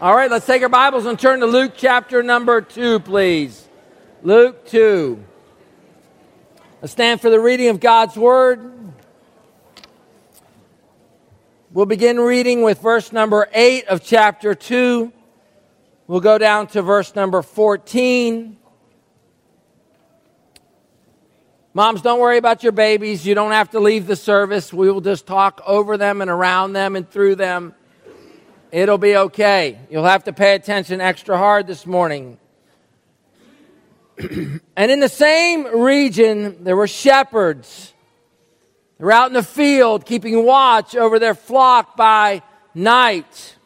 All right, let's take our Bibles and turn to Luke chapter number 2, please. Luke 2. Let's stand for the reading of God's Word. We'll begin reading with verse number 8 of chapter 2. We'll go down to verse number 14. Moms, don't worry about your babies. You don't have to leave the service. We will just talk over them and around them and through them. It'll be okay. You'll have to pay attention extra hard this morning. And in the same region, there were shepherds. They were out in the field, keeping watch over their flock by night.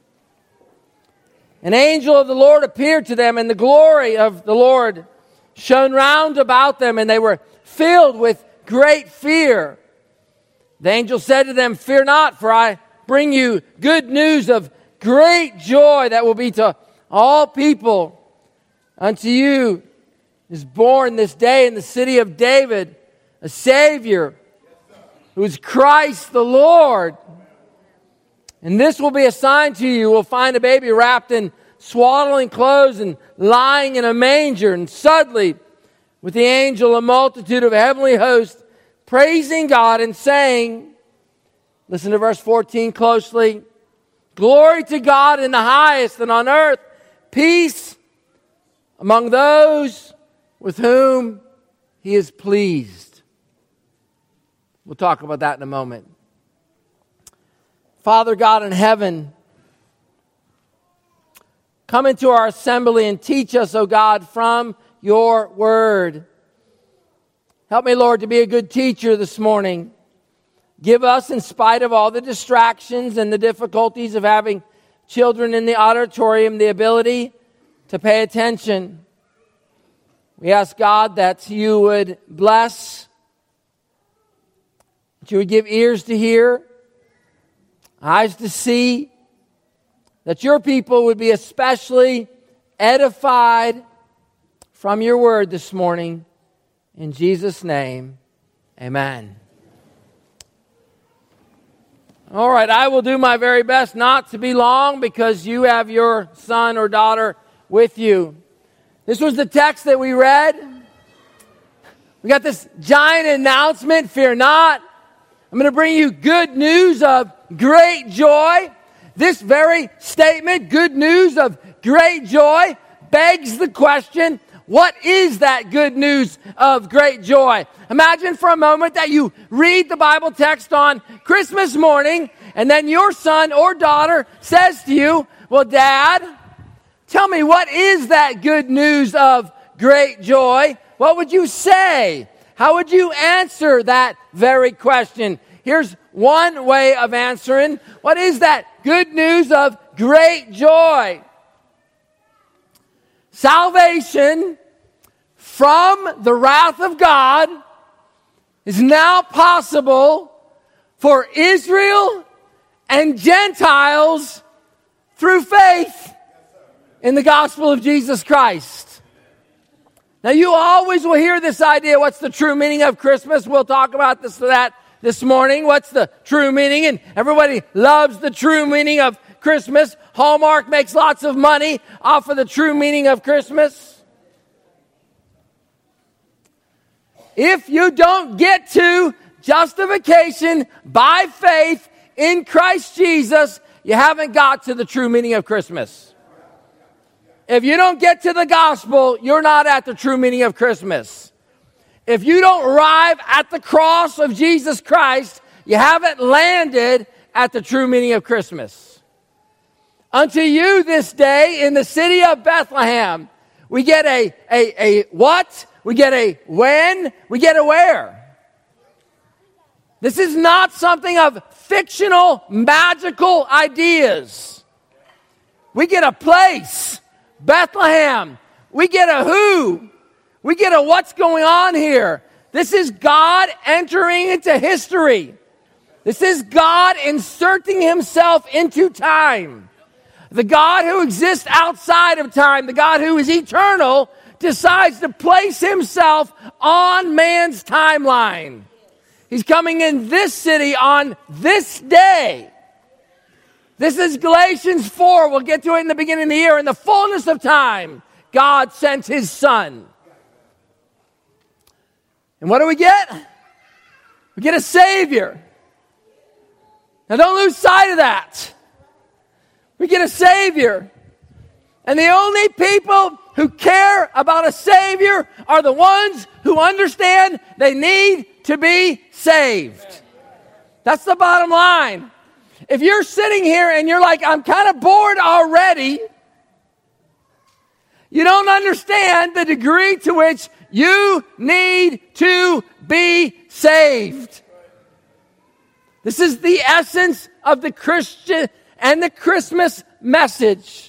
An angel of the Lord appeared to them, and the glory of the Lord shone round about them, and they were filled with great fear. The angel said to them, "Fear not, for I bring you good news of great joy that will be to all people. Unto you is born this day in the city of David a Savior, who is Christ the Lord. And this will be a sign to you. You will find a baby wrapped in swaddling clothes and lying in a manger." And suddenly, with the angel, a multitude of heavenly hosts, praising God and saying, listen to verse 14 closely, "Glory to God in the highest, and on earth peace among those with whom He is pleased." We'll talk about that in a moment. Father God in heaven, come into our assembly and teach us, O God, from your word. Help me, Lord, to be a good teacher this morning. Give us, in spite of all the distractions and the difficulties of having children in the auditorium, the ability to pay attention. We ask, God, that you would bless, that you would give ears to hear, eyes to see, that your people would be especially edified from your word this morning. In Jesus' name, amen. All right, I will do my very best not to be long because you have your son or daughter with you. This was the text that we read. We got this giant announcement, "Fear not. I'm going to bring you good news of great joy." This very statement, good news of great joy, begs the question, what is that good news of great joy? Imagine for a moment that you read the Bible text on Christmas morning, and then your son or daughter says to you, "Well, Dad, tell me, what is that good news of great joy?" What would you say? How would you answer that very question? Here's one way of answering. What is that good news of great joy? Salvation from the wrath of God is now possible for Israel and Gentiles through faith in the gospel of Jesus Christ. Now, you always will hear this idea, what's the true meaning of Christmas? We'll talk about that this morning. What's the true meaning? And everybody loves the true meaning of Christmas. Hallmark makes lots of money off of the true meaning of Christmas. If you don't get to justification by faith in Christ Jesus, you haven't got to the true meaning of Christmas. If you don't get to the gospel, you're not at the true meaning of Christmas. If you don't arrive at the cross of Jesus Christ, you haven't landed at the true meaning of Christmas. Unto you this day in the city of Bethlehem, we get a what? We get a when, we get a where. This is not something of fictional, magical ideas. We get a place, Bethlehem. We get a who. We get a what's going on here. This is God entering into history. This is God inserting himself into time. The God who exists outside of time, the God who is eternal, decides to place himself on man's timeline. He's coming in this city on this day. This is Galatians 4. We'll get to it in the beginning of the year. In the fullness of time, God sent his Son. And what do we get? We get a Savior. Now don't lose sight of that. We get a Savior. And the only people who care about a Savior are the ones who understand they need to be saved. That's the bottom line. If you're sitting here and you're like, I'm kind of bored already, you don't understand the degree to which you need to be saved. This is the essence of the Christian and the Christmas message.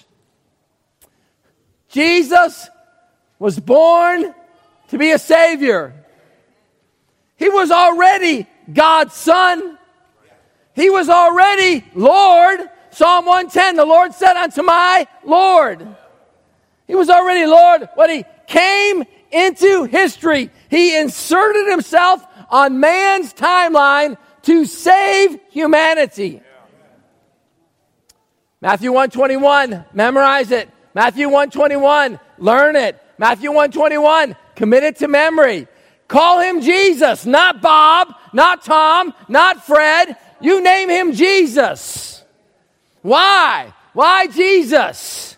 Jesus was born to be a Savior. He was already God's Son. He was already Lord. Psalm 110, the Lord said unto my Lord. He was already Lord when he came into history. He inserted himself on man's timeline to save humanity. Matthew 1:21, memorize it. Matthew 1:21, learn it. Matthew 1:21, commit it to memory. Call him Jesus, not Bob, not Tom, not Fred. You name him Jesus. Why? Why Jesus?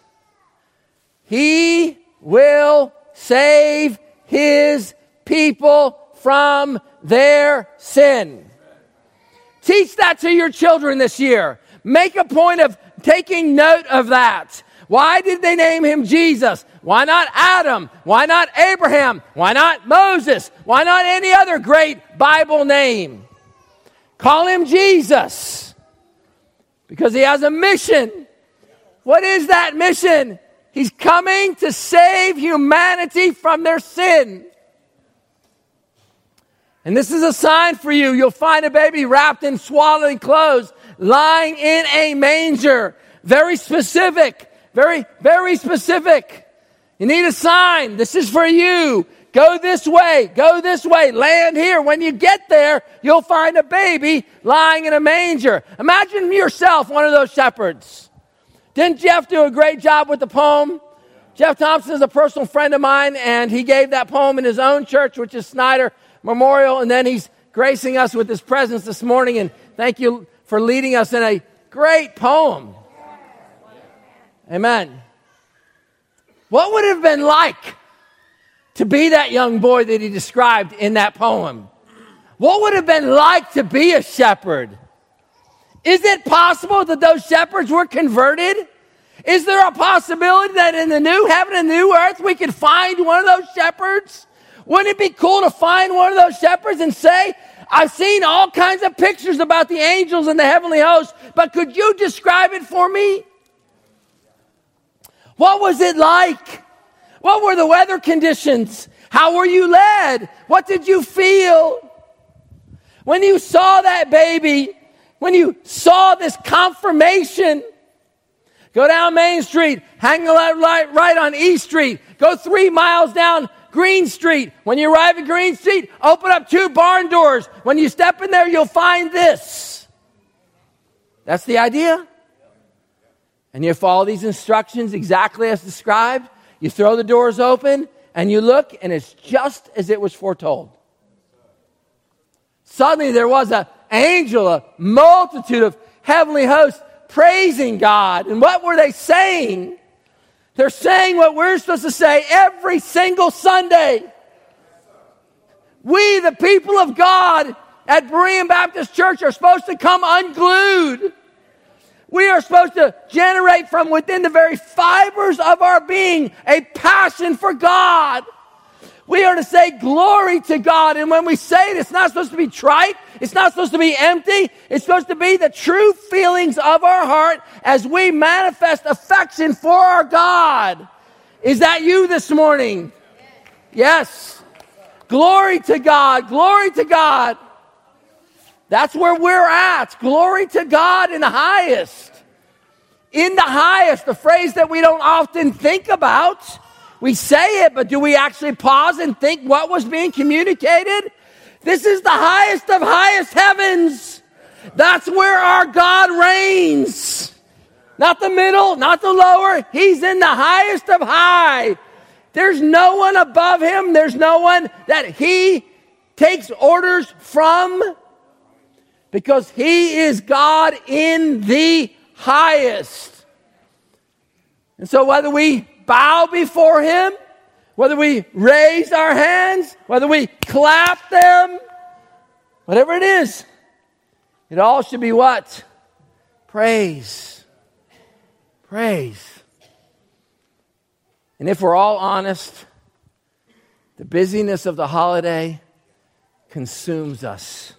He will save his people from their sin. Teach that to your children this year. Make a point of taking note of that. Why did they name him Jesus? Why not Adam? Why not Abraham? Why not Moses? Why not any other great Bible name? Call him Jesus because he has a mission. What is that mission? He's coming to save humanity from their sin. And this is a sign for you. You'll find a baby wrapped in swaddling clothes, lying in a manger. Very specific. Very, very specific. You need a sign. This is for you. Go this way. Go this way. Land here. When you get there, you'll find a baby lying in a manger. Imagine yourself one of those shepherds. Didn't Jeff do a great job with the poem? Jeff Thompson is a personal friend of mine, and he gave that poem in his own church, which is Snyder Memorial, and then he's gracing us with his presence this morning, and thank you for leading us in a great poem. Amen. What would it have been like to be that young boy that he described in that poem? What would it have been like to be a shepherd? Is it possible that those shepherds were converted? Is there a possibility that in the new heaven and new earth we could find one of those shepherds? Wouldn't it be cool to find one of those shepherds and say, I've seen all kinds of pictures about the angels and the heavenly host, but could you describe it for me? What was it like? What were the weather conditions? How were you led? What did you feel? When you saw that baby, when you saw this confirmation, go down Main Street, hang a light right on East Street, go 3 miles down Green Street. When you arrive at Green Street, open up 2 barn doors. When you step in there, you'll find this. That's the idea. And you follow these instructions exactly as described. You throw the doors open and you look, and it's just as it was foretold. Suddenly there was an angel, a multitude of heavenly hosts praising God. And what were they saying? They're saying what we're supposed to say every single Sunday. We, the people of God at Berean Baptist Church, are supposed to come unglued. We are supposed to generate from within the very fibers of our being a passion for God. We are to say glory to God. And when we say it, it's not supposed to be trite. It's not supposed to be empty. It's supposed to be the true feelings of our heart as we manifest affection for our God. Is that you this morning? Yes. Glory to God. Glory to God. That's where we're at. Glory to God in the highest. In the highest, the phrase that we don't often think about. We say it, but do we actually pause and think what was being communicated? This is the highest of highest heavens. That's where our God reigns. not the middle, not the lower. He's in the highest of high. There's no one above him. There's no one that he takes orders from, because he is God in the highest. And so whether we bow before him, whether we raise our hands, whether we clap them, whatever it is, it all should be what? Praise. Praise. And if we're all honest, the busyness of the holiday consumes us.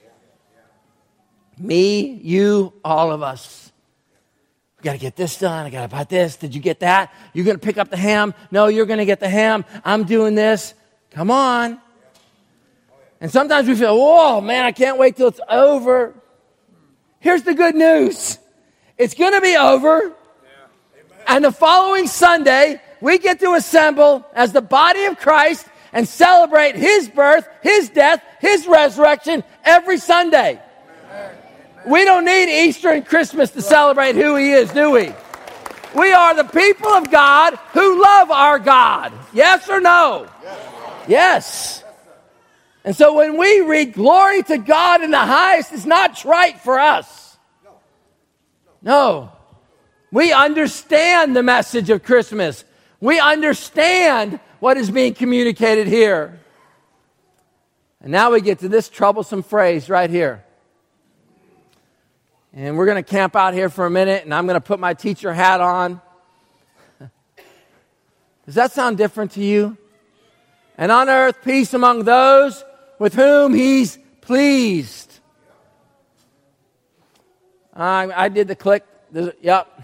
Me, you, all of us. We got to get this done. I got to buy this. Did you get that? You're going to pick up the ham? No, you're going to get the ham. I'm doing this. Come on. And sometimes we feel, oh, man, I can't wait till it's over. Here's the good news. It's going to be over. And the following Sunday, we get to assemble as the body of Christ and celebrate his birth, his death, his resurrection every Sunday. We don't need Easter and Christmas to celebrate who he is, do we? We are the people of God who love our God. Yes or no? Yes. And so when we read glory to God in the highest, it's not trite for us. No. We understand the message of Christmas. We understand what is being communicated here. And now we get to this troublesome phrase right here. And we're going to camp out here for a minute, and I'm going to put my teacher hat on. Does that sound different to you? And on earth, peace among those with whom he's pleased. I did the click. Yep.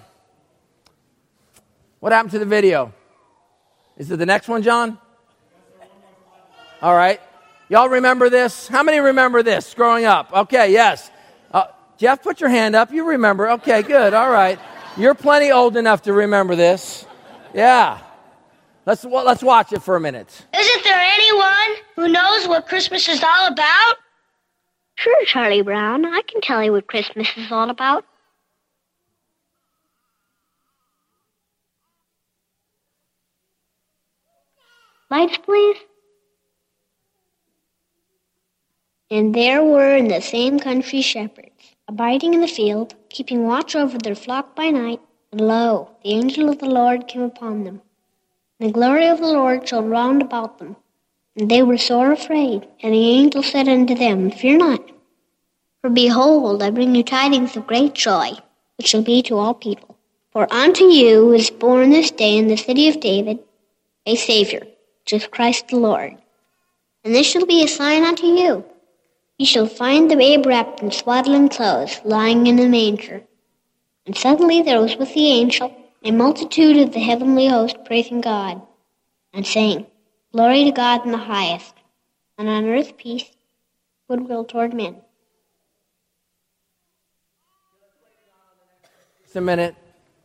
What happened to the video? Is it the next one, John? All right. Y'all remember this? How many remember this growing up? Okay, yes. Jeff, put your hand up. You remember. Okay, good. All right. You're plenty old enough to remember this. Yeah. Let's watch it for a minute. Isn't there anyone who knows what Christmas is all about? Sure, Charlie Brown. I can tell you what Christmas is all about. Lights, please. And there were in the same country shepherds, abiding in the field, keeping watch over their flock by night. And lo, the angel of the Lord came upon them. And the glory of the Lord shone round about them. And they were sore afraid. And the angel said unto them, Fear not. For behold, I bring you tidings of great joy, which shall be to all people. For unto you is born this day in the city of David a Savior, which is Christ the Lord. And this shall be a sign unto you. Ye shall find the babe wrapped in swaddling clothes, lying in a manger. And suddenly there was with the angel a multitude of the heavenly host praising God, and saying, Glory to God in the highest, and on earth peace, goodwill toward men. Just a minute.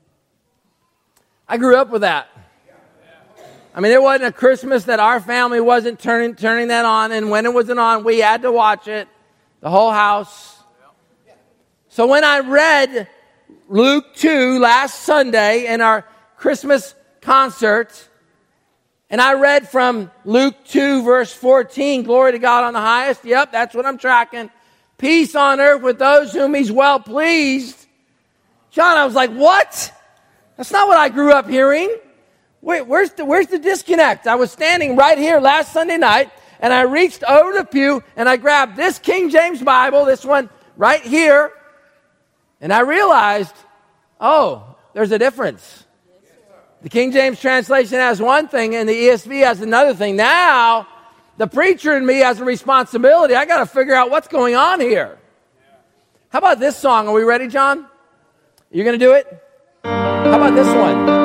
I grew up with that. I mean, there wasn't a Christmas that our family wasn't turning that on, and when it wasn't on, we had to watch it, the whole house. So when I read Luke 2 last Sunday in our Christmas concert, and I read from Luke 2 verse 14, glory to God on the highest. Yep, that's what I'm tracking. Peace on earth with those whom he's well pleased. John, I was like, what? That's not what I grew up hearing. Wait, where's the disconnect? I was standing right here last Sunday night, and I reached over the pew, and I grabbed this King James Bible, this one right here, and I realized, oh, there's a difference. The King James translation has one thing, and the ESV has another thing. Now, the preacher in me has a responsibility. I got to figure out what's going on here. How about this song? Are we ready, John? You're going to do it? How about this one?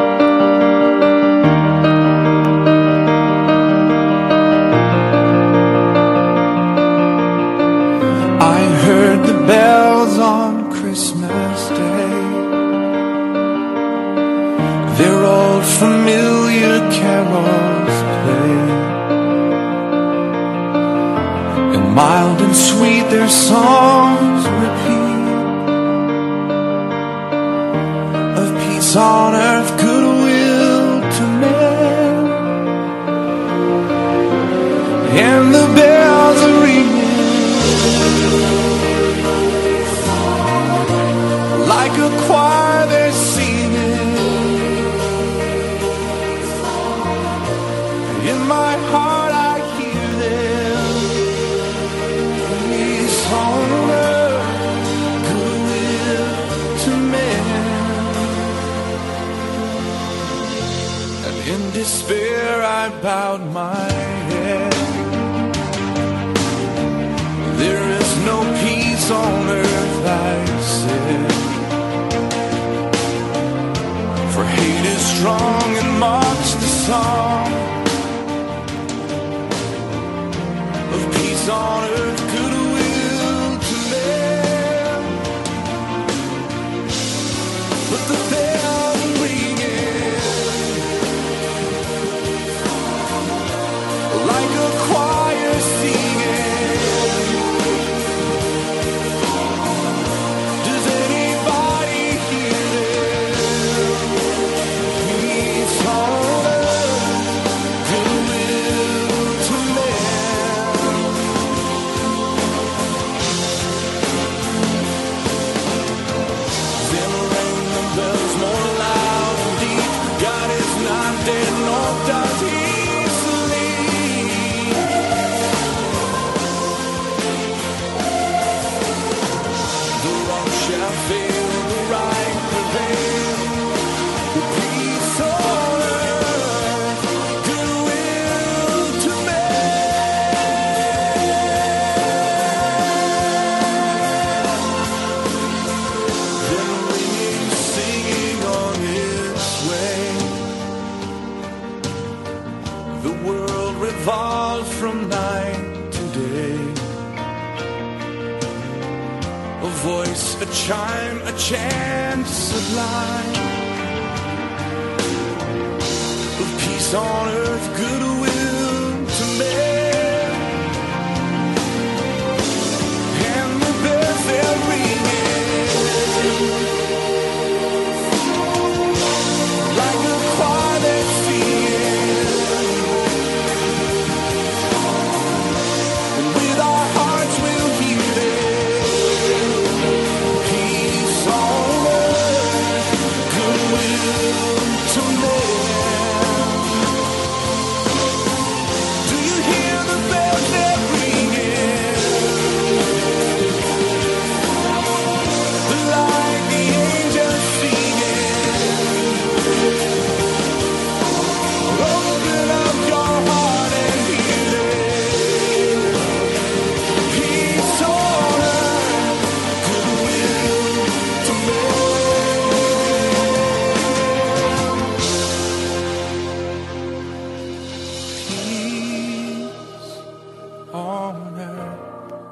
Heard the bells on Christmas Day, their old familiar carols play, and mild and sweet their songs repeat, peace on earth, goodwill to men. And the bells are ringing like a choir, they're singing. In my heart I hear them. Peace on earth, goodwill to men. And in despair I bowed my head. There is no peace on earth, I said. For hate is strong and mocks the song of peace on earth, goodwill to men. But the bells are ringing like a choir singing. Does anybody hear them? Peace on earth, goodwill to men. Then rang the bells more loud and deep. God is not dead, nor does he sleep. The wrong shall fail, the right prevail. Peace on earth, goodwill to men. Then ringing, singing on its way. The world revolves from night to day. A voice, a chime, a chant sublime of peace on earth, goodwill to men. And the bells they're ringing like a choir that's singing. And with our hearts we'll hear them. Peace on earth, goodwill to men. Do you hear the bells they're ringing? Like the angels singing. Open up your heart and hear them. Peace on earth, goodwill to men. Peace on earth.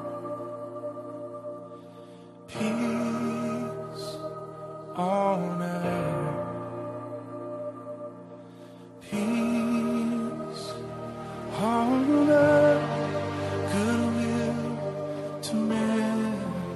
Peace on earth. Peace on earth, goodwill to men.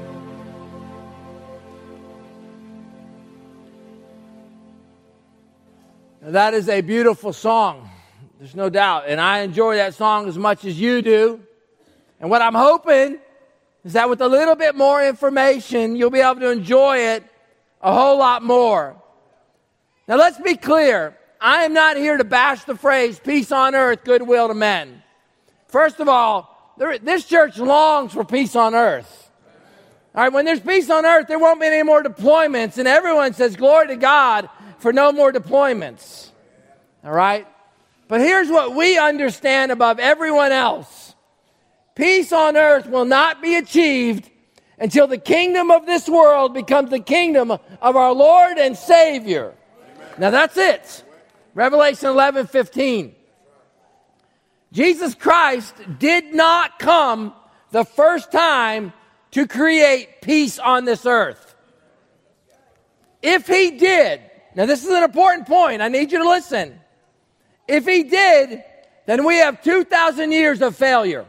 Now, that is a beautiful song. There's no doubt. And I enjoy that song as much as you do. And what I'm hoping is that with a little bit more information, you'll be able to enjoy it a whole lot more. Now, let's be clear. I am not here to bash the phrase, peace on earth, goodwill to men. First of all, this church longs for peace on earth. All right, when there's peace on earth, there won't be any more deployments. And everyone says, glory to God for no more deployments. All right? But here's what we understand above everyone else. Peace on earth will not be achieved until the kingdom of this world becomes the kingdom of our Lord and Savior. Amen. Now that's it. Revelation 11:15. Jesus Christ did not come the first time to create peace on this earth. If he did, now this is an important point, I need you to listen. If he did, then we have 2,000 years of failure.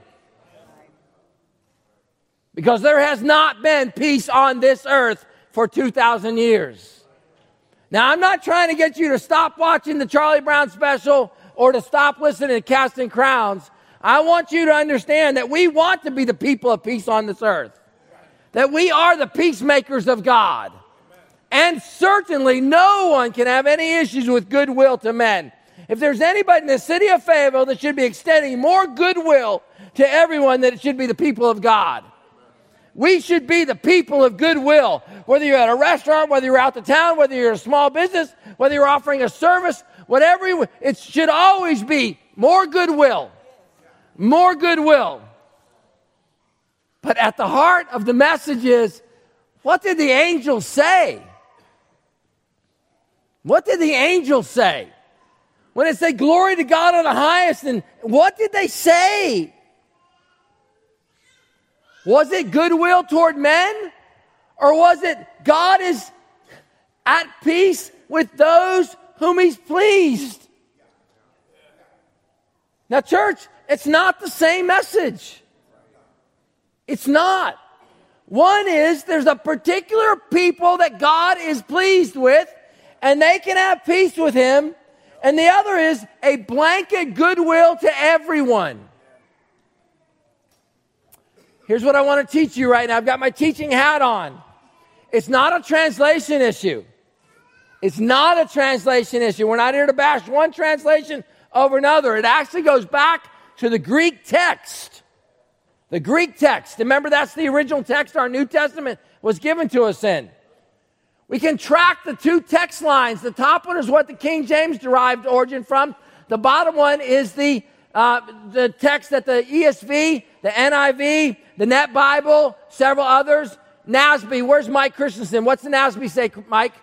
Because there has not been peace on this earth for 2,000 years. Now, I'm not trying to get you to stop watching the Charlie Brown special or to stop listening to Casting Crowns. I want you to understand that we want to be the people of peace on this earth. That we are the peacemakers of God. And certainly no one can have any issues with goodwill to men. If there's anybody in the city of Fayetteville that should be extending more goodwill to everyone, that it should be the people of God. We should be the people of goodwill. Whether you're at a restaurant, whether you're out to town, whether you're a small business, whether you're offering a service, whatever, it should always be more goodwill. More goodwill. But at the heart of the message is, what did the angels say? What did the angels say? When it said glory to God on the highest, and what did they say? Was it goodwill toward men? Or was it God is at peace with those whom he's pleased? Now, church, it's not the same message. It's not. One is there's a particular people that God is pleased with, and they can have peace with him. And the other is a blanket goodwill to everyone. Here's what I want to teach you right now. I've got my teaching hat on. It's not a translation issue. It's not a translation issue. We're not here to bash one translation over another. It actually goes back to the Greek text. The Greek text. Remember, that's the original text our New Testament was given to us in. We can track the two text lines. The top one is what the King James derived origin from. The bottom one is the text that the ESV, the NIV, the Net Bible, several others. NASB, where's Mike Christensen? What's the NASB say, Mike?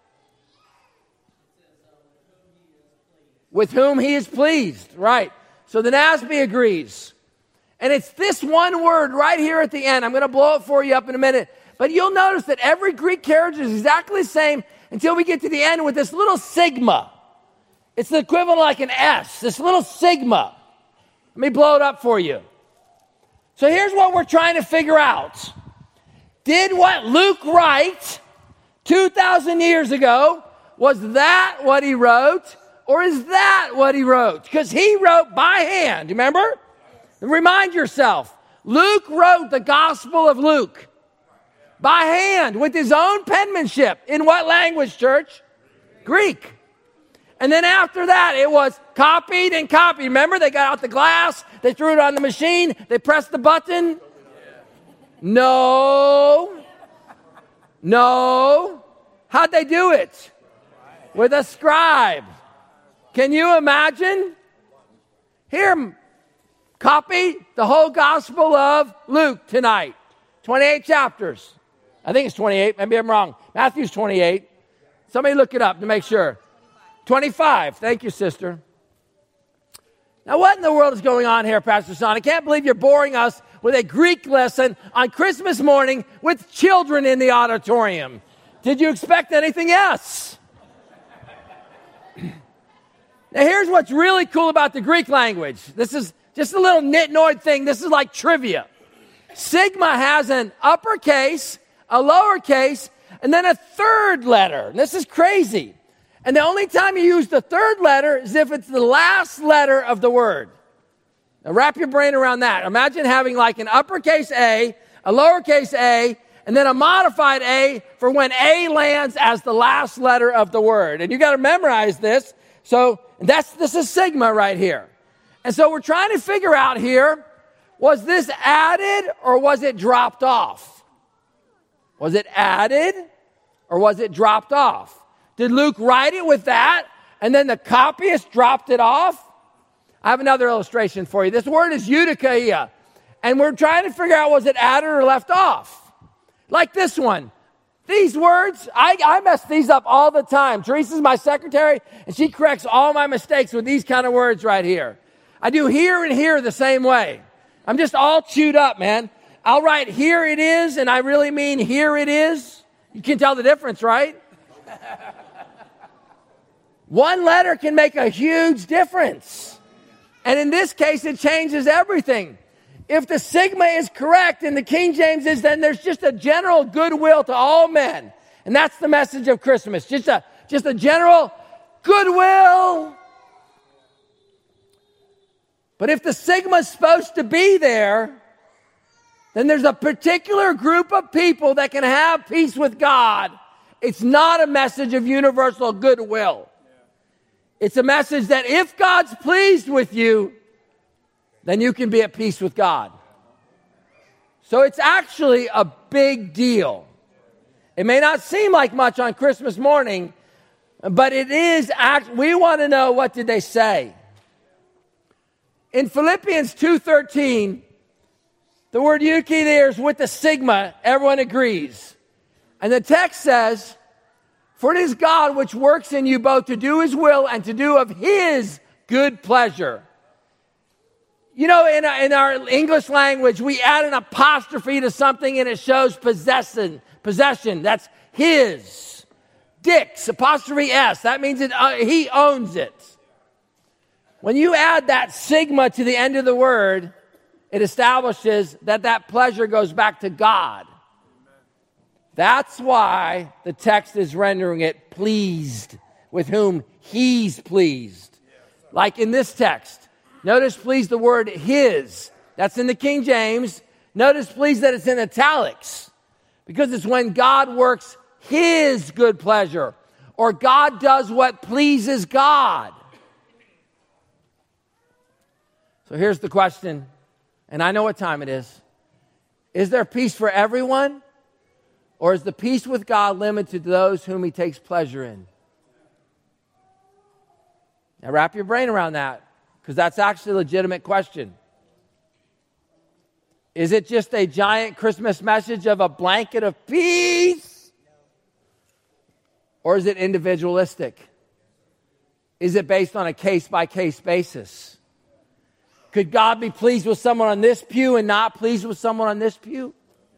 With whom he is pleased, right. So the NASB agrees. And it's this one word right here at the end. I'm going to blow it for you up in a minute. But you'll notice that every Greek character is exactly the same until we get to the end with this little sigma. It's the equivalent of like an S, this little sigma. Let me blow it up for you. So here's what we're trying to figure out. Did what Luke write 2,000 years ago, was that what he wrote? Or is that what he wrote? Because he wrote by hand, remember? Remind yourself, Luke wrote the Gospel of Luke by hand with his own penmanship. In what language, church? Greek. And then after that, it was copied and copied. Remember, they got out the glass, they threw it on the machine, they pressed the button. No. How'd they do it? With a scribe. Can you imagine? Here, copy the whole Gospel of Luke tonight. 28 chapters. I think it's 28. Maybe I'm wrong. Matthew's 28. Somebody look it up to make sure. 25. Thank you, sister. Now, what in the world is going on here, Pastor Son? I can't believe you're boring us with a Greek lesson on Christmas morning with children in the auditorium. Did you expect anything else? Now, here's what's really cool about the Greek language. This is just a little nitnoid thing. This is like trivia. Sigma has an uppercase, a lowercase, and then a third letter. And this is crazy. And the only time you use the third letter is if it's the last letter of the word. Now, wrap your brain around that. Imagine having like an uppercase A, a lowercase a, and then a modified A for when A lands as the last letter of the word. And you got to memorize this. So this is sigma right here. And so we're trying to figure out here, was this added or was it dropped off? Was it added or was it dropped off? Did Luke write it with that and then the copyist dropped it off? I have another illustration for you. This word is eudokia. And we're trying to figure out, was it added or left off? Like this one. These words, I mess these up all the time. Teresa's my secretary, and she corrects all my mistakes with these kind of words right here. I do here and here the same way. I'm just all chewed up, man. I'll write here it is, and I really mean here it is. You can tell the difference, right? One letter can make a huge difference. And in this case, it changes everything. If the sigma is correct and the King James is, then there's just a general goodwill to all men. And that's the message of Christmas. Just a just a general goodwill. But if the sigma is supposed to be there, then there's a particular group of people that can have peace with God. It's not a message of universal goodwill. It's a message that if God's pleased with you, then you can be at peace with God. So it's actually a big deal. It may not seem like much on Christmas morning, but it is. We want to know, what did they say? In Philippians 2:13, the word euche there is with the sigma. Everyone agrees. And the text says, for it is God which works in you both to do his will and to do of his good pleasure. You know, in our English language, we add an apostrophe to something and it shows possession. That's his. Dick's, apostrophe S. That means he owns it. When you add that sigma to the end of the word, it establishes that pleasure goes back to God. That's why the text is rendering it pleased, with whom he's pleased. Like in this text. Notice, please, the word his. That's in the King James. Notice, please, that it's in italics. Because it's when God works his good pleasure. Or God does what pleases God. So here's the question. And I know what time it is. Is there peace for everyone? Or is the peace with God limited to those whom he takes pleasure in? Now wrap your brain around that, because that's actually a legitimate question. Is it just a giant Christmas message of a blanket of peace? Or is it individualistic? Is it based on a case-by-case basis? Could God be pleased with someone on this pew and not pleased with someone on this pew?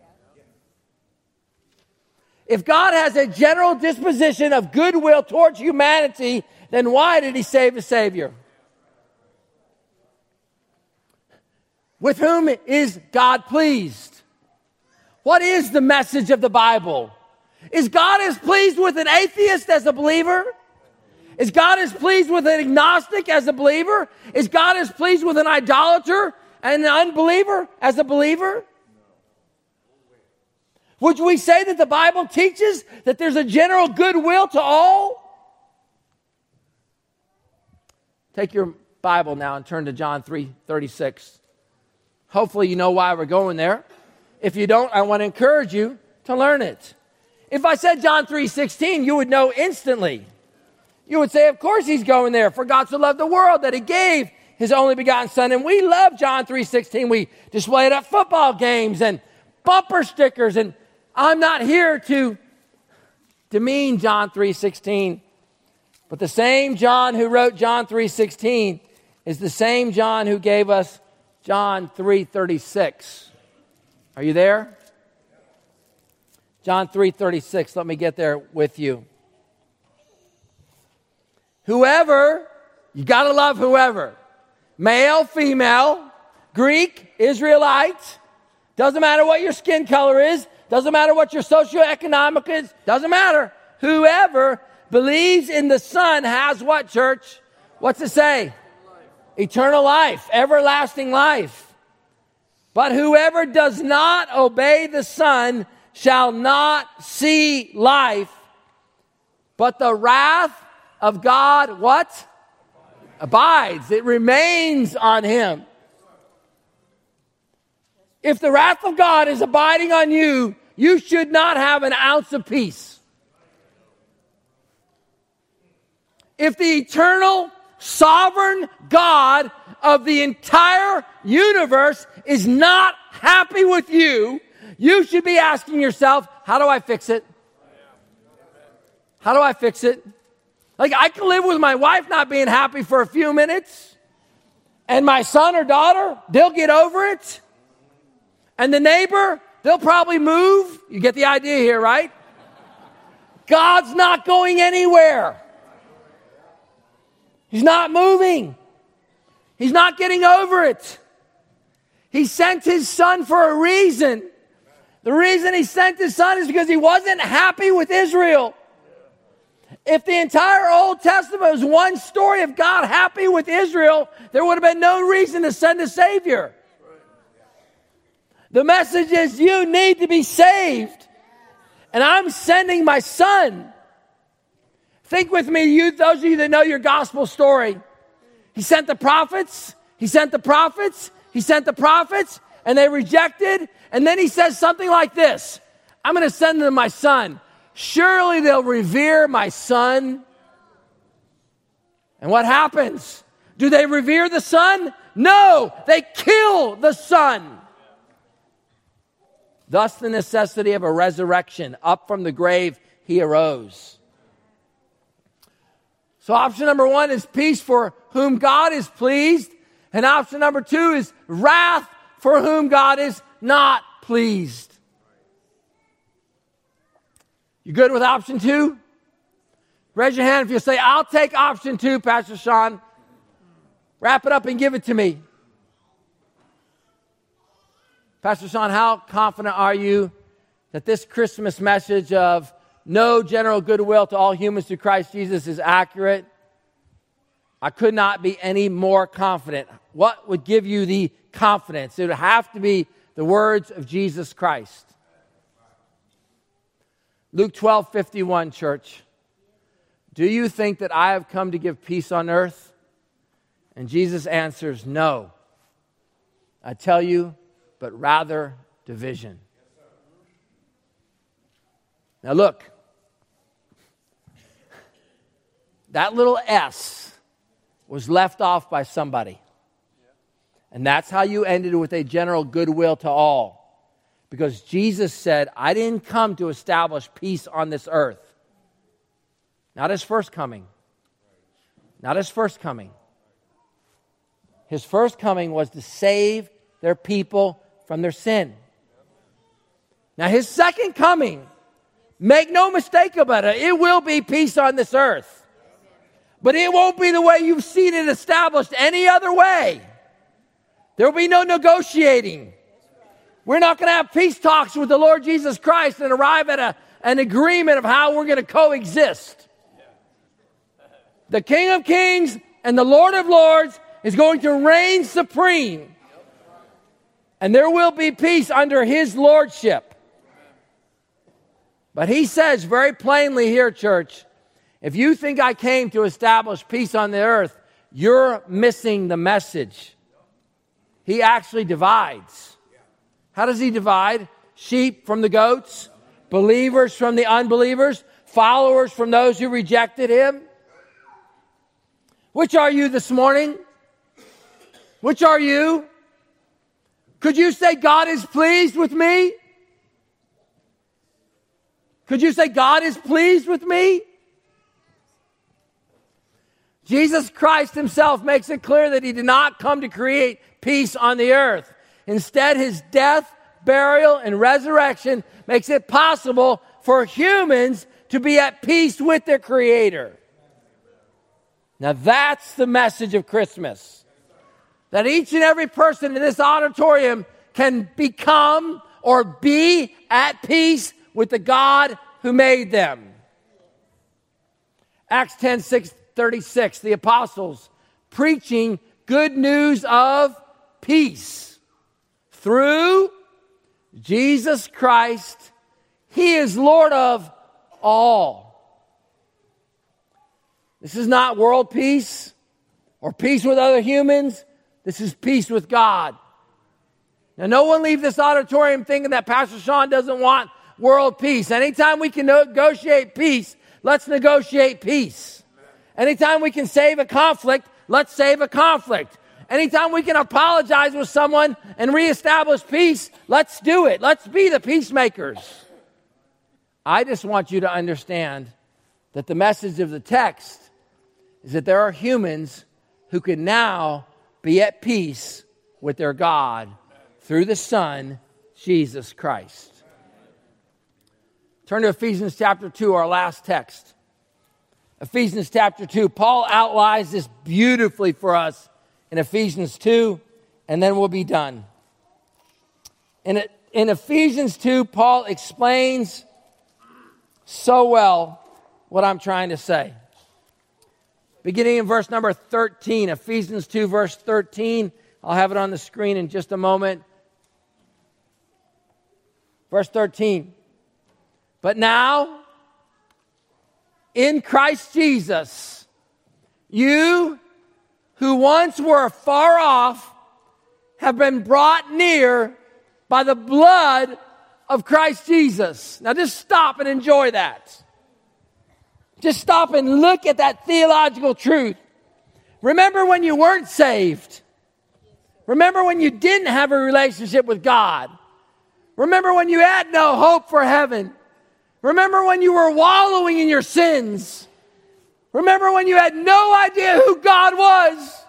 If God has a general disposition of goodwill towards humanity, then why did he save a Savior? With whom is God pleased? What is the message of the Bible? Is God as pleased with an atheist as a believer? Is God as pleased with an agnostic as a believer? Is God as pleased with an idolater and an unbeliever as a believer? Would we say that the Bible teaches that there's a general goodwill to all? Take your Bible now and turn to John 3:36. Hopefully you know why we're going there. If you don't, I want to encourage you to learn it. If I said John 3:16, you would know instantly. You would say, of course he's going there. For God so loved the world that he gave his only begotten son. And we love John 3:16. We display it at football games and bumper stickers. And I'm not here to demean John 3:16. But the same John who wrote John 3:16 is the same John who gave us John 3:36. Are you there? John 3:36. Let me get there with you. Whoever, you got to love whoever. Male, female, Greek, Israelite. Doesn't matter what your skin color is. Doesn't matter what your socioeconomic is. Doesn't matter. Whoever believes in the Son has what, church? What's it say? Eternal life, everlasting life. But whoever does not obey the Son shall not see life, but the wrath of God, what? Abides. It remains on him. If the wrath of God is abiding on you, you should not have an ounce of peace. If the eternal, sovereign God of the entire universe is not happy with you, you should be asking yourself, how do I fix it? How do I fix it? Like, I can live with my wife not being happy for a few minutes, and my son or daughter, they'll get over it. And the neighbor, they'll probably move. You get the idea here, right? God's not going anywhere. He's not moving. He's not getting over it. He sent his son for a reason. The reason he sent his son is because he wasn't happy with Israel. If the entire Old Testament was one story of God happy with Israel, there would have been no reason to send a Savior. The message is you need to be saved. And I'm sending my Son. Think with me, those of you that know your gospel story. He sent the prophets. He sent the prophets. He sent the prophets. And they rejected. And then he says something like this. I'm going to send them my Son. Surely they'll revere my Son. And what happens? Do they revere the Son? No, they kill the Son. Thus the necessity of a resurrection. Up from the grave, he arose. So option number 1 is peace for whom God is pleased. And option number 2 is wrath for whom God is not pleased. You good with option 2? Raise your hand if you say, I'll take option 2, Pastor Sean. Wrap it up and give it to me. Pastor Sean, how confident are you that this Christmas message of no general goodwill to all humans through Christ Jesus is accurate? I could not be any more confident. What would give you the confidence? It would have to be the words of Jesus Christ. Luke 12:51, church. Do you think that I have come to give peace on earth? And Jesus answers, no. I tell you, but rather division. Now look, that little S was left off by somebody. And that's how you ended with a general goodwill to all. Because Jesus said, I didn't come to establish peace on this earth. Not his first coming. Not his first coming. His first coming was to save their people from their sin. Now his second coming, make no mistake about it, it will be peace on this earth. But it won't be the way you've seen it established any other way. There will be no negotiating. We're not going to have peace talks with the Lord Jesus Christ and arrive at an agreement of how we're going to coexist. The King of Kings and the Lord of Lords is going to reign supreme. And there will be peace under his lordship. But he says very plainly here, church, if you think I came to establish peace on the earth, you're missing the message. He actually divides. How does he divide? Sheep from the goats, believers from the unbelievers, followers from those who rejected him. Which are you this morning? Which are you? Could you say God is pleased with me? Could you say God is pleased with me? Jesus Christ himself makes it clear that he did not come to create peace on the earth. Instead, his death, burial, and resurrection makes it possible for humans to be at peace with their Creator. Now that's the message of Christmas. That each and every person in this auditorium can become or be at peace with the God who made them. Acts 10:36, the apostles preaching good news of peace through Jesus Christ. He is Lord of all. This is not world peace or peace with other humans. This is peace with God. Now, no one leave this auditorium thinking that Pastor Sean doesn't want world peace. Anytime we can negotiate peace, let's negotiate peace. Anytime we can save a conflict, let's save a conflict. Anytime we can apologize with someone and reestablish peace, let's do it. Let's be the peacemakers. I just want you to understand that the message of the text is that there are humans who can now be at peace with their God through the Son, Jesus Christ. Turn to Ephesians chapter 2, our last text. Ephesians chapter 2. Paul outlines this beautifully for us in Ephesians 2, and then we'll be done. In Ephesians 2, Paul explains so well what I'm trying to say. Beginning in verse number 13, Ephesians 2, verse 13. I'll have it on the screen in just a moment. Verse 13. But now, in Christ Jesus, you who once were far off have been brought near by the blood of Christ Jesus. Now just stop and enjoy that. Just stop and look at that theological truth. Remember when you weren't saved. Remember when you didn't have a relationship with God. Remember when you had no hope for heaven. Remember when you were wallowing in your sins. Remember when you had no idea who God was.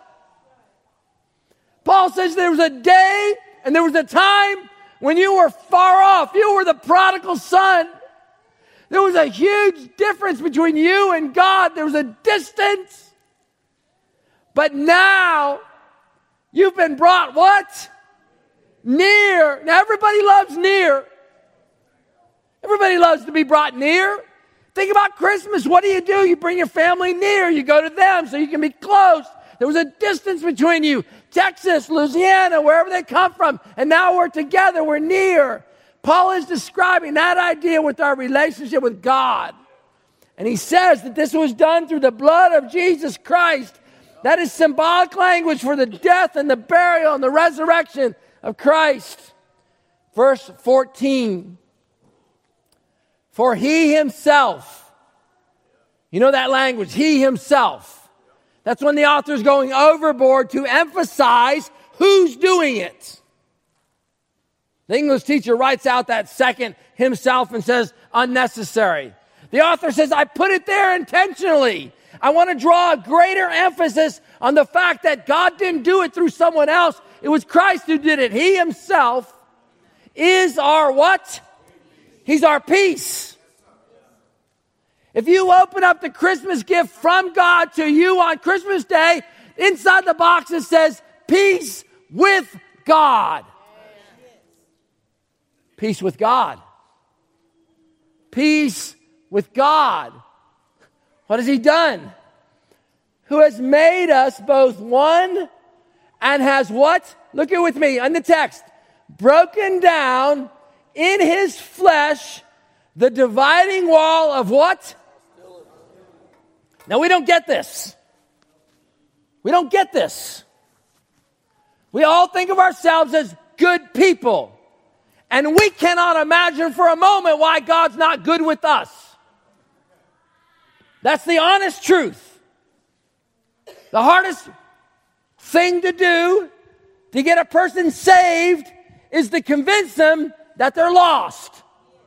Paul says there was a day and there was a time when you were far off. You were the prodigal son. There was a huge difference between you and God. There was a distance. But now, you've been brought what? Near. Now, everybody loves near. Everybody loves to be brought near. Think about Christmas. What do? You bring your family near. You go to them so you can be close. There was a distance between you. Texas, Louisiana, wherever they come from. And now we're together. We're near. Paul is describing that idea with our relationship with God. And he says that this was done through the blood of Jesus Christ. That is symbolic language for the death and the burial and the resurrection of Christ. Verse 14. For he himself, you know that language, he himself. That's when the author is going overboard to emphasize who's doing it. The English teacher writes out that second himself and says unnecessary. The author says, I put it there intentionally. I want to draw a greater emphasis on the fact that God didn't do it through someone else. It was Christ who did it. He himself is our what? He's our peace. If you open up the Christmas gift from God to you on Christmas Day, inside the box it says, peace with God. Peace with God. Peace with God. What has he done? Who has made us both one and has what? Look it with me on the text. Broken down in his flesh the dividing wall of what? Now we don't get this. We don't get this. We all think of ourselves as good people. And we cannot imagine for a moment why God's not good with us. That's the honest truth. The hardest thing to do to get a person saved is to convince them that they're lost.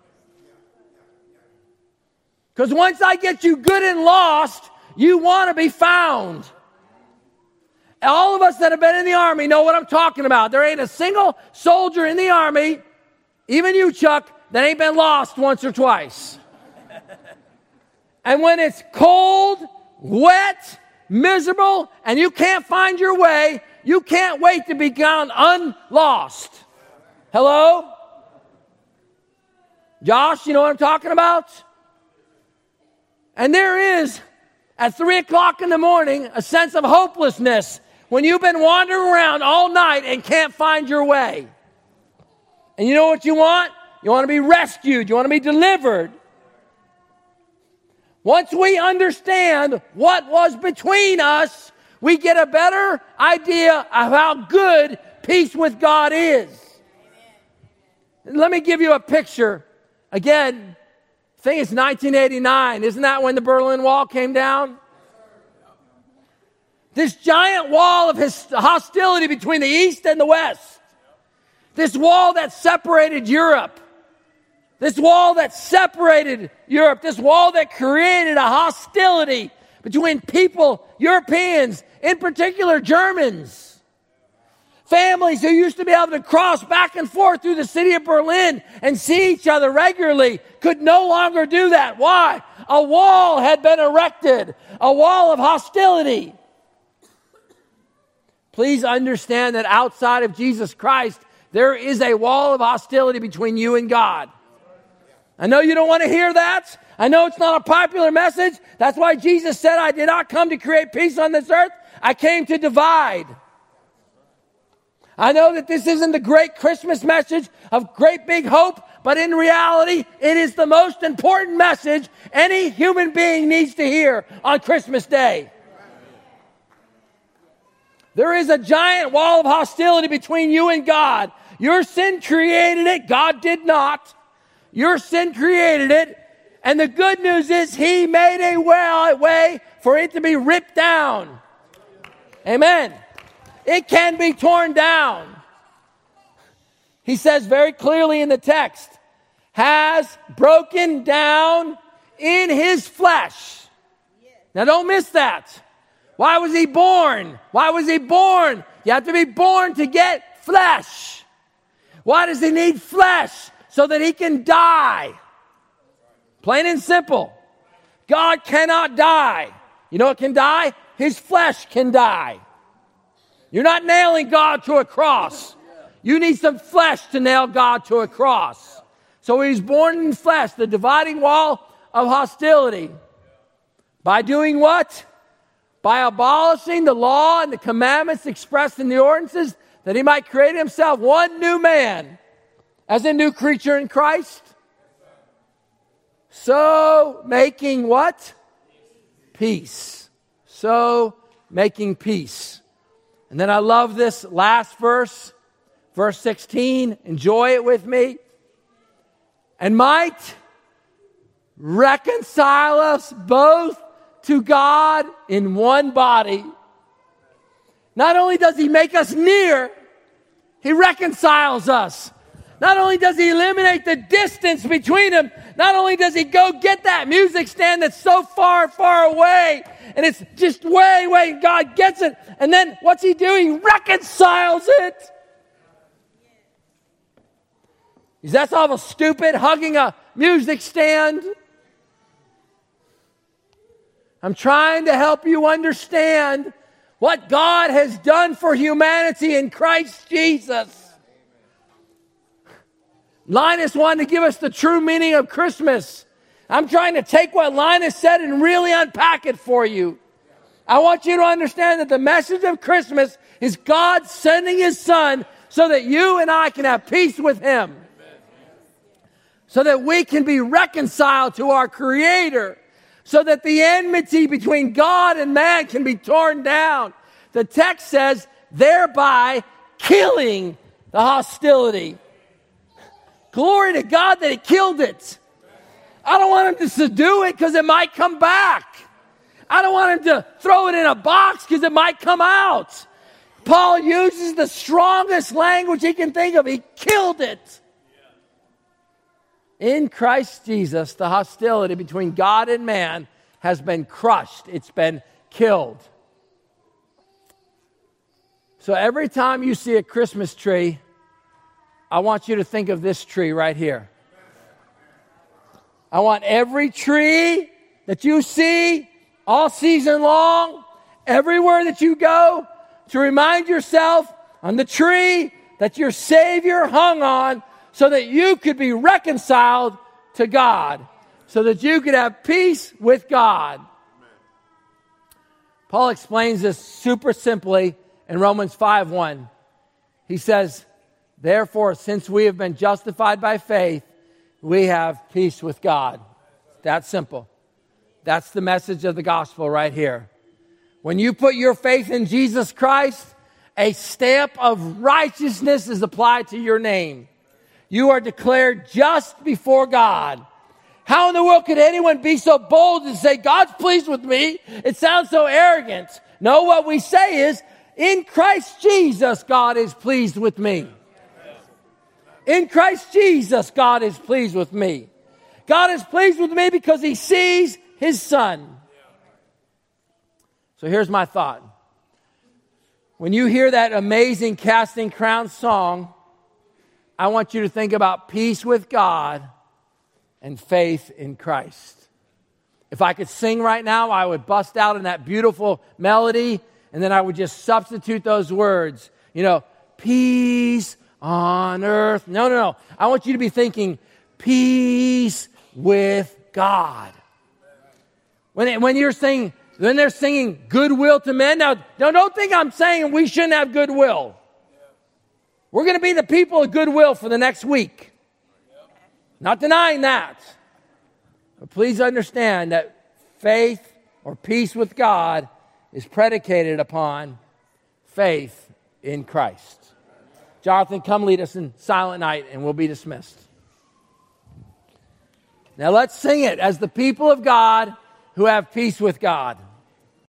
Because once I get you good and lost, you want to be found. All of us that have been in the Army know what I'm talking about. There ain't a single soldier in the Army, even you, Chuck, that ain't been lost once or twice. And when it's cold, wet, miserable, and you can't find your way, you can't wait to be found unlost. Hello? Josh, you know what I'm talking about? And there is, at 3 o'clock in the morning, a sense of hopelessness when you've been wandering around all night and can't find your way. And you know what you want? You want to be rescued. You want to be delivered. Once we understand what was between us, we get a better idea of how good peace with God is. Let me give you a picture. Again, I think it's 1989. Isn't that when the Berlin Wall came down? This giant wall of hostility between the East and the West. This wall that separated Europe. This wall that separated Europe. This wall that created a hostility between people, Europeans, in particular Germans. Families who used to be able to cross back and forth through the city of Berlin and see each other regularly could no longer do that. Why? A wall had been erected. A wall of hostility. Please understand that outside of Jesus Christ, there is a wall of hostility between you and God. I know you don't want to hear that. I know it's not a popular message. That's why Jesus said, I did not come to create peace on this earth. I came to divide. I know that this isn't the great Christmas message of great big hope, but in reality, it is the most important message any human being needs to hear on Christmas Day. There is a giant wall of hostility between you and God. Your sin created it. God did not. Your sin created it. And the good news is He made a way for it to be ripped down. Amen. It can be torn down. He says very clearly in the text, has broken down in His flesh. Now don't miss that. Why was He born? Why was He born? You have to be born to get flesh. Why does He need flesh? So that He can die. Plain and simple. God cannot die. You know what can die? His flesh can die. You're not nailing God to a cross. You need some flesh to nail God to a cross. So He's born in flesh, the dividing wall of hostility. By doing what? By abolishing the law and the commandments expressed in the ordinances, that He might create Himself one new man as a new creature in Christ. So making what? Peace. So making peace. And then I love this last verse, verse 16. Enjoy it with me. And might reconcile us both to God in one body. Not only does He make us near, He reconciles us. Not only does He eliminate the distance between them, not only does He go get that music stand that's so far, far away, and it's just way, way, God gets it, and then what's He do? He reconciles it. Is that all stupid, hugging a music stand? I'm trying to help you understand what God has done for humanity in Christ Jesus. Linus wanted to give us the true meaning of Christmas. I'm trying to take what Linus said and really unpack it for you. I want you to understand that the message of Christmas is God sending His Son so that you and I can have peace with Him. So that we can be reconciled to our Creator. So that the enmity between God and man can be torn down. The text says, thereby killing the hostility. Glory to God that He killed it. I don't want Him to subdue it because it might come back. I don't want Him to throw it in a box because it might come out. Paul uses the strongest language he can think of. He killed it. In Christ Jesus, the hostility between God and man has been crushed. It's been killed. So every time you see a Christmas tree, I want you to think of this tree right here. I want every tree that you see all season long, everywhere that you go, to remind yourself on the tree that your Savior hung on so that you could be reconciled to God, so that you could have peace with God. Paul explains this super simply in Romans 5:1. He says, therefore, since we have been justified by faith, we have peace with God. That's simple. That's the message of the gospel right here. When you put your faith in Jesus Christ, a stamp of righteousness is applied to your name. You are declared just before God. How in the world could anyone be so bold and say, God's pleased with me? It sounds so arrogant. No, what we say is, in Christ Jesus, God is pleased with me. In Christ Jesus, God is pleased with me. God is pleased with me because He sees His Son. So here's my thought. When you hear that amazing Casting Crowns song, I want you to think about peace with God and faith in Christ. If I could sing right now, I would bust out in that beautiful melody, and then I would just substitute those words. You know, peace on earth. No. I want you to be thinking, peace with God. When they're singing goodwill to men, now don't think I'm saying we shouldn't have goodwill. We're going to be the people of goodwill for the next week. Not denying that. But please understand that faith or peace with God is predicated upon faith in Christ. Jonathan, come lead us in Silent Night and we'll be dismissed. Now let's sing it as the people of God who have peace with God.